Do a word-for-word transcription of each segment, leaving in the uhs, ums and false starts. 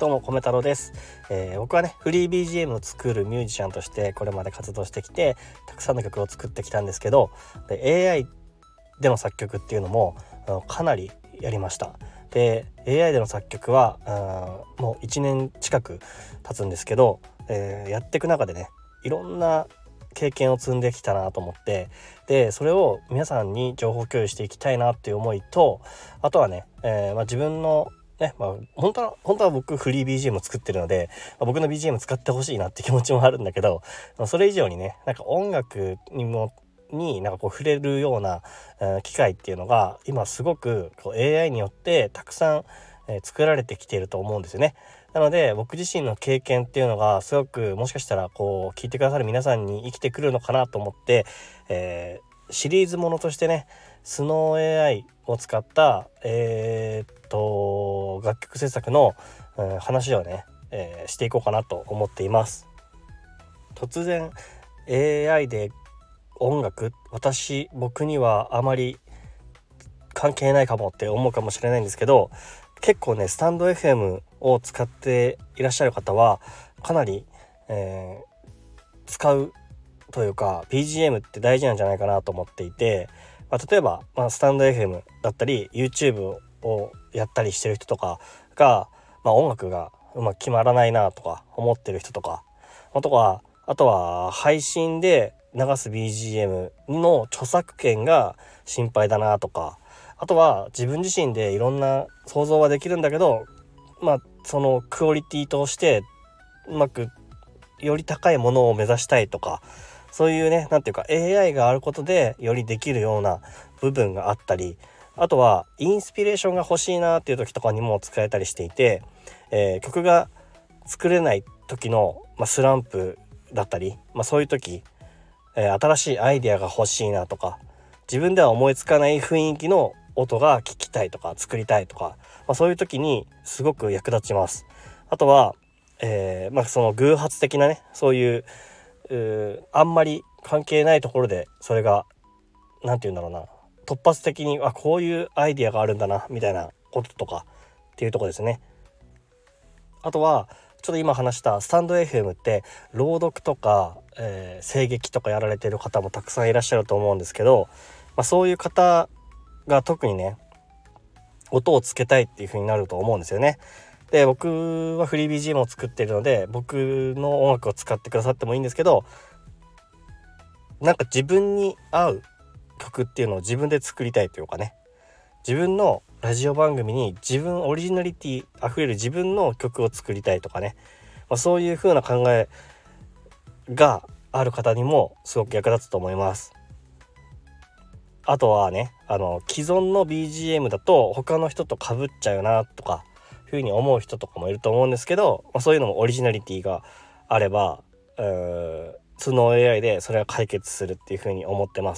どうも米太郎です、えー、僕はねフリー ビージーエム を作るミュージシャンとしてこれまで活動してきてたくさんの曲を作ってきたんですけど、で エーアイ での作曲っていうのもかなりやりました。で エーアイ での作曲はもういちねん近く経つんですけど、えー、やっていく中でねいろんな経験を積んできたなと思って、でそれを皆さんに情報共有していきたいなっていう思いと、あとはね、えーまあ、自分のね、まあ、本当は本当は僕フリー ビージーエム を作ってるので、まあ、僕の ビージーエム 使ってほしいなって気持ちもあるんだけど、それ以上にねなんか音楽にもになんかこう触れるような、えー、機会っていうのが今すごくこう エーアイ によってたくさん、えー、作られてきていると思うんですよね。なので僕自身の経験っていうのがすごくもしかしたらこう聞いてくださる皆さんに生きてくるのかなと思って、えー、シリーズものとしてねスノー エーアイ を使ったえー、っと楽曲制作の、うん、話をね、えー、していこうかなと思っています。突然 エーアイ で音楽私僕にはあまり関係ないかもって思うかもしれないんですけど、結構ねスタンド エフエム を使っていらっしゃる方はかなり、えー、使うというか ビージーエム って大事なんじゃないかなと思っていて、まあ、例えば、まあ、スタンド エフエム だったり YouTube をやったりしてる人とかが、まあ、音楽がうまく決まらないなとか思ってる人とか、あとはあとは配信で流す ビージーエム の著作権が心配だなとか、あとは自分自身でいろんな想像はできるんだけど、まあそのクオリティとしてうまくより高いものを目指したいとか、そういうねなんていうか エーアイ があることでよりできるような部分があったり、あとはインスピレーションが欲しいなっていう時とかにも使えたりしていて、えー、曲が作れない時の、まあ、スランプだったり、まあ、そういう時、えー、新しいアイデアが欲しいなとか、自分では思いつかない雰囲気の音が聞きたいとか作りたいとか、まあ、そういう時にすごく役立ちます。あとは、えーまあ、その偶発的なねそういう、うあんまり関係ないところでそれがなんて言うんだろうな、突発的にあこういうアイディアがあるんだなみたいなこととかっていうところですね。あとはちょっと今話したスタンド エフエム って朗読とか、えー、声劇とかやられてる方もたくさんいらっしゃると思うんですけど、まあ、そういう方が特にね音をつけたいっていう風になると思うんですよね。で僕はフリー ビージーエム を作っているので僕の音楽を使ってくださってもいいんですけど、なんか自分に合う曲っていうのを自分で作りたいというかね、自分のラジオ番組に自分オリジナリティあふれる自分の曲を作りたいとかね、まあ、そういう風な考えがある方にもすごく役立つと思います。あとはねあの既存の ビージーエム だと他の人と被っちゃうなとかいう風に思う人とかもいると思うんですけど、まあ、そういうのもオリジナリティがあればうーその エーアイ でそれは解決するっていう風に思ってます。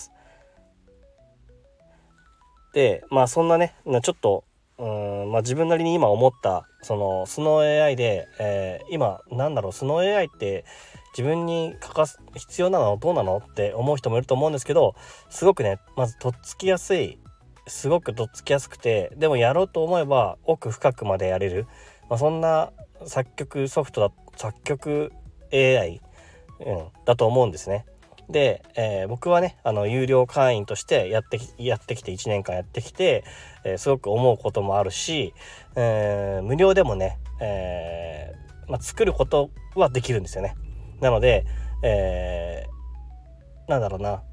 でまあそんなねちょっとうーん、まあ、自分なりに今思ったそのスノー エーアイ で、えー、今なんだろうスノー エーアイ って自分に欠かす必要なのどうなのって思う人もいると思うんですけど、すごくねまずとっつきやすい、すごくとっつきやすくて、でもやろうと思えば奥深くまでやれる、まあ、そんな作曲ソフトだ作曲 エーアイ、うん、だと思うんですね。で、えー、僕はねあの有料会員としてやってやってきていちねんかんやってきて、えー、すごく思うこともあるし、えー、無料でもね、えーまあ、作ることはできるんですよね。なので、えー、なんだろうな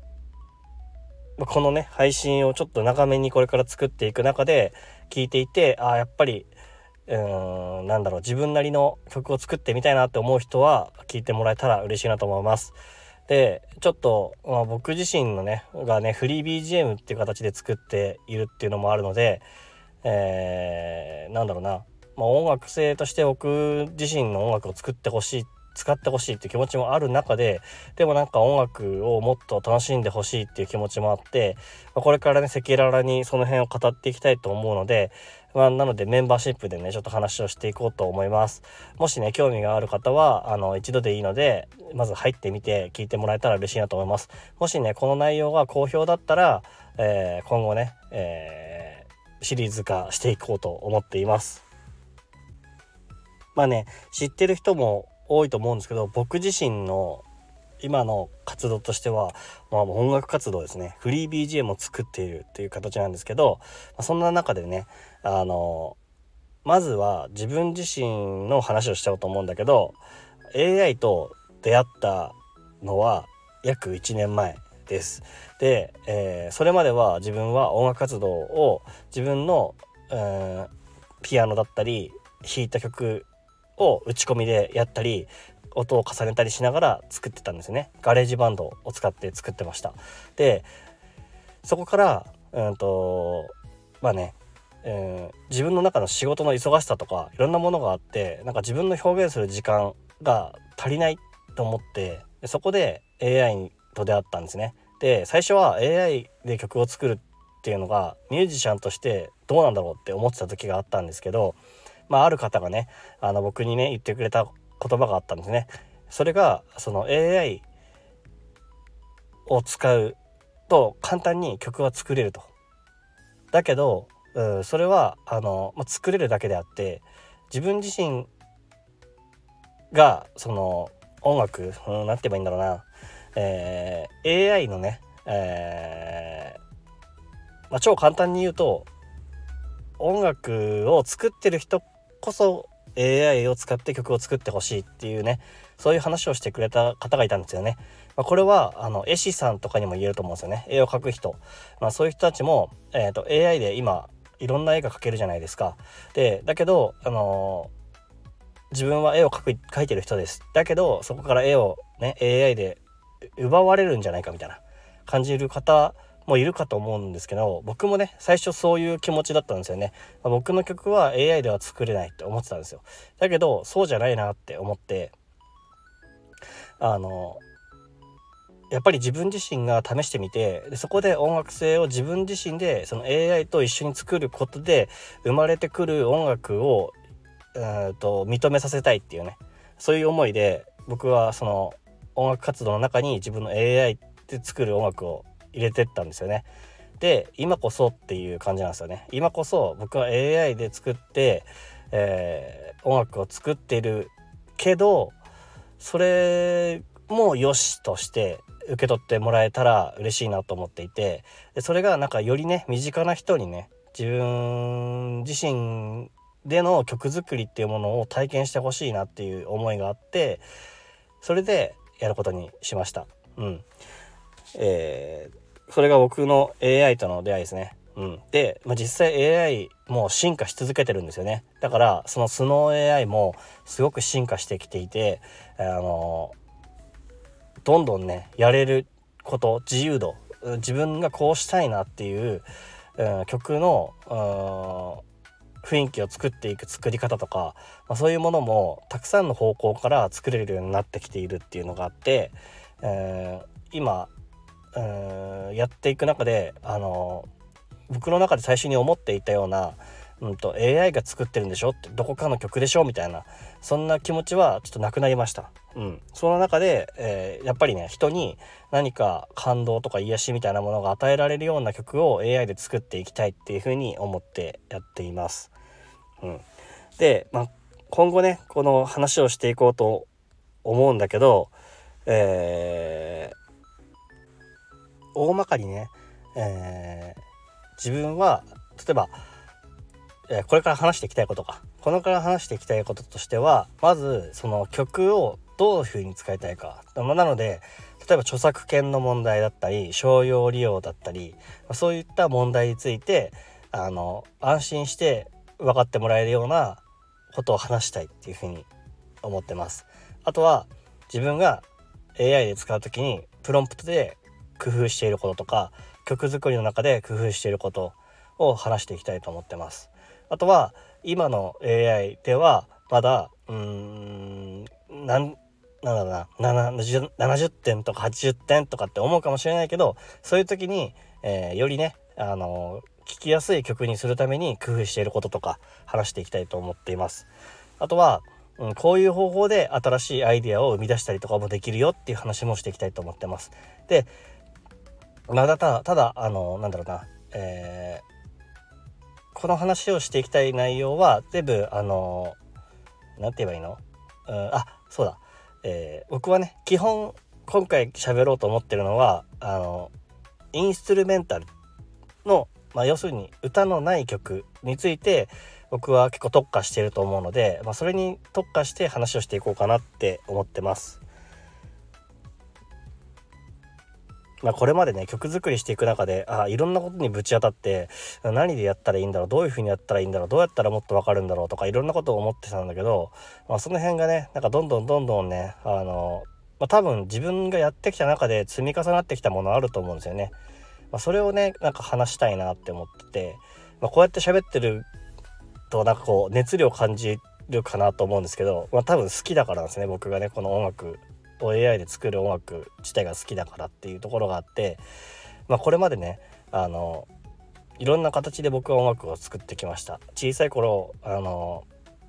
このね配信をちょっと長めにこれから作っていく中で聞いていて、あやっぱりうーんなんだろう自分なりの曲を作ってみたいなって思う人は聞いてもらえたら嬉しいなと思います。でちょっと、まあ、僕自身のねがねフリー ビージーエム っていう形で作っているっていうのもあるので、えー、なんだろうな、まあ、音楽性として僕自身の音楽を作ってほしい使ってほしいっていう気持ちもある中で、でもなんか音楽をもっと楽しんでほしいっていう気持ちもあって、まあ、これからね赤裸々にその辺を語っていきたいと思うので、まあ、なのでメンバーシップでねちょっと話をしていこうと思います。もしね興味がある方はあの一度でいいのでまず入ってみて聞いてもらえたら嬉しいなと思います。もしねこの内容が好評だったら、えー、今後ね、えー、シリーズ化していこうと思っています。 まあね、知ってる人も多いと思うんですけど、僕自身の今の活動としては、まあ、音楽活動ですね。フリー ビージーエム を作っているっていう形なんですけど、まあ、そんな中でね、あのまずは自分自身の話をしちゃおうと思うんだけど、 エーアイ と出会ったのは約いちねんまえです。で、えーそれまでは自分は音楽活動を自分の、えーピアノだったり弾いた曲を打ち込みでやったり音を重ねたりしながら作ってたんですね。ガレージバンドを使って作ってました。で、そこからうんとまあね、えー自分の中の仕事の忙しさとかいろんなものがあって、なんか自分の表現する時間が足りないと思って、でそこで エーアイ と出会ったんですね。で、最初は エーアイ で曲を作るっていうのがミュージシャンとしてどうなんだろうって思ってた時があったんですけど、まあある方がね、あの僕にね言ってくれた言葉があったんですね。それがその エーアイ を使うと簡単に曲は作れると。だけど、うん、それはあの、まあ、作れるだけであって、自分自身がその音楽、うん、なんて言えばいいんだろうな、えー、エーアイ のね、えーまあ、超簡単に言うと、音楽を作ってる人こそ エーアイ を使って曲を作ってほしいっていうね、そういう話をしてくれた方がいたんですよね。まあ、これはあの絵師さんとかにも言えると思うんですよね。絵を描く人、まあ、そういう人たちも、えーと、エーアイ で今いろんな絵が描けるじゃないですか。でだけど、あのー自分は絵を描く描いてる人です。だけどそこから絵をね エーアイ で奪われるんじゃないかみたいな感じる方もいるかと思うんですけど、僕もね最初そういう気持ちだったんですよね。まあ、僕の曲は エーアイ では作れないって思ってたんですよ。だけどそうじゃないなって思って、あのやっぱり自分自身が試してみて、でそこで音楽性を自分自身でその エーアイ と一緒に作ることで生まれてくる音楽をうんと認めさせたいっていうね、そういう思いで僕はその音楽活動の中に自分の エーアイ で作る音楽を入れてったんですよね。で今こそっていう感じなんですよね。今こそ僕は エーアイ で作って、えー、音楽を作っているけど、それも良しとして受け取ってもらえたら嬉しいなと思っていて、でそれがなんかよりね身近な人にね、自分自身での曲作りっていうものを体験してほしいなっていう思いがあって、それでやることにしました。うん、えー、それが僕の エーアイ との出会いですね。うん、で、まあ、実際 エーアイ も進化し続けてるんですよね。だからそのスノー エーアイ もすごく進化してきていて、あのどんどんねやれること、自由度、自分がこうしたいなっていう、うん、曲の、うん、雰囲気を作っていく作り方とか、まあ、そういうものもたくさんの方向から作れるようになってきているっていうのがあって、えー、今、うん、やっていく中で、あの僕の中で最初に思っていたような、うんと、エーアイ が作ってるんでしょって、どこかの曲でしょみたいな、そんな気持ちはちょっとなくなりました。うん、その中で、えー、やっぱりね人に何か感動とか癒しみたいなものが与えられるような曲を エーアイ で作っていきたいっていうふうに思ってやっています。うん、で、まあ、今後ねこの話をしていこうと思うんだけど、えー、大まかにね、えー、自分は例えばこれから話していきたいことかこれから話していきたいこととしては、まずその曲をどういう風に使いたいか、なので例えば著作権の問題だったり商用利用だったり、そういった問題についてあの安心して分かってもらえるようなことを話したいっていう風に思ってます。あとは自分が エーアイ で使うときにプロンプトで工夫していることとか、曲作りの中で工夫していることを話していきたいと思ってます。あとは今の エーアイ ではまだうーんなんなんだろうなななじゅう、ななじゅってんとかはちじゅってんとかって思うかもしれないけど、そういう時に、えー、よりねあの聴きやすい曲にするために工夫していることとか話していきたいと思っています。あとは、うん、こういう方法で新しいアイデアを生み出したりとかもできるよっていう話もしていきたいと思ってます。で、まだただただあのなんだろうな、えーこの話をしていきたい内容は全部あのなんて言えばいいの、うん、あそうだ、えー、僕はね基本今回喋ろうと思ってるのはあのインストゥルメンタルの、まあ、要するに歌のない曲について僕は結構特化していると思うので、まあ、それに特化して話をしていこうかなって思ってます。まあ、これまでね曲作りしていく中であいろんなことにぶち当たって何でやったらいいんだろう、どういう風にやったらいいんだろう、どうやったらもっと分かるんだろうとかいろんなことを思ってたんだけど、まあ、その辺がねなんかどんどんどんどんねあの、まあ、多分自分がやってきた中で積み重なってきたものあると思うんですよね。まあ、それをねなんか話したいなって思ってて、まあ、こうやって喋ってるとなんかこう熱量感じるかなと思うんですけど、まあ、多分好きだからなんですね。僕がねこの音楽を エーアイ で作る音楽自体が好きだからっていうところがあって、まあ、これまでねあのいろんな形で僕は音楽を作ってきました。小さい頃あの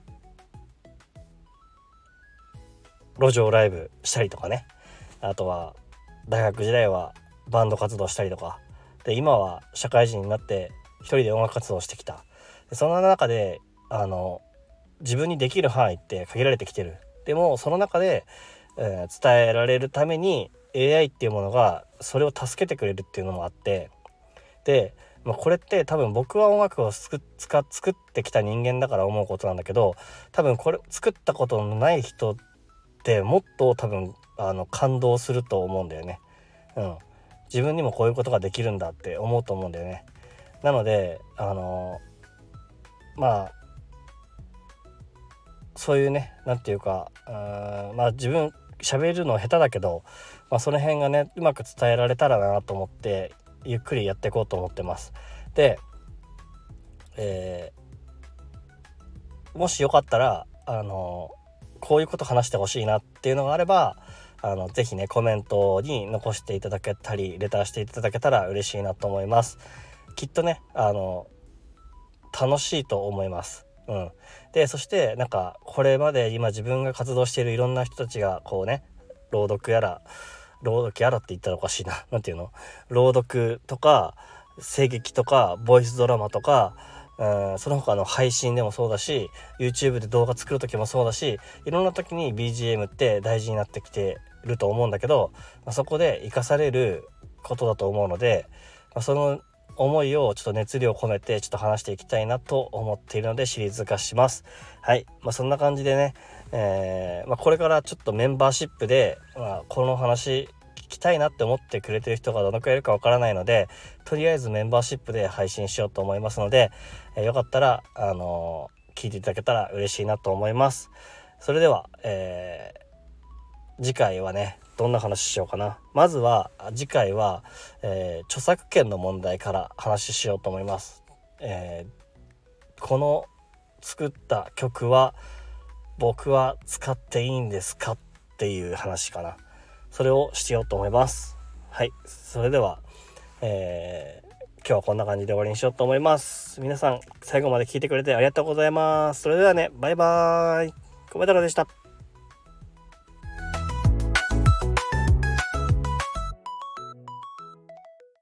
路上ライブしたりとかね、あとは大学時代はバンド活動したりとかで、今は社会人になって一人で音楽活動をしてきた。でその中であの自分にできる範囲って限られてきてる。でもその中で、えー伝えられるために エーアイ っていうものがそれを助けてくれるっていうのもあって、で、まあ、これって多分僕は音楽を作っ作ってきた人間だから思うことなんだけど、多分これ作ったことのない人ってもっと多分あの感動すると思うんだよね。うん、自分にもこういうことができるんだって思うと思うんだよね。なのであのまあそういうねなんていうかあまあ自分喋るの下手だけど、まあ、その辺がねうまく伝えられたらなと思ってゆっくりやっていこうと思ってます。で、えー、もしよかったらあのこういうこと話してほしいなっていうのがあればあのぜひねコメントに残していただけたりレターしていただけたら嬉しいなと思います。きっとねあの楽しいと思います。うん、でそしてなんかこれまで今自分が活動しているいろんな人たちがこうね朗読やら朗読やらって言ったらおかしいななんていうの朗読とか声劇とかボイスドラマとか、うん、その他の配信でもそうだし YouTube で動画作る時もそうだし、いろんな時に ビージーエム って大事になってきてると思うんだけど、まあ、そこで生かされることだと思うので、まあ、その思いをちょっと熱量を込めてちょっと話していきたいなと思っているのでシリーズ化します。はい、まあ、そんな感じでね、えーまあ、これからちょっとメンバーシップで、まあ、この話聞きたいなって思ってくれてる人がどのくらいいるかわからないので、とりあえずメンバーシップで配信しようと思いますので、えー、よかったら、あのー、聞いていただけたら嬉しいなと思います。それでは、えー、次回はねどんな話しようかな。まずは次回は、えー、著作権の問題から話しようと思います。えー、この作った曲は僕は使っていいんですかっていう話かな。それをしようと思います。はい、それでは、えー、今日はこんな感じで終わりにしようと思います。皆さん最後まで聞いてくれてありがとうございます。それではね、バイバーイ。コメ太郎でした。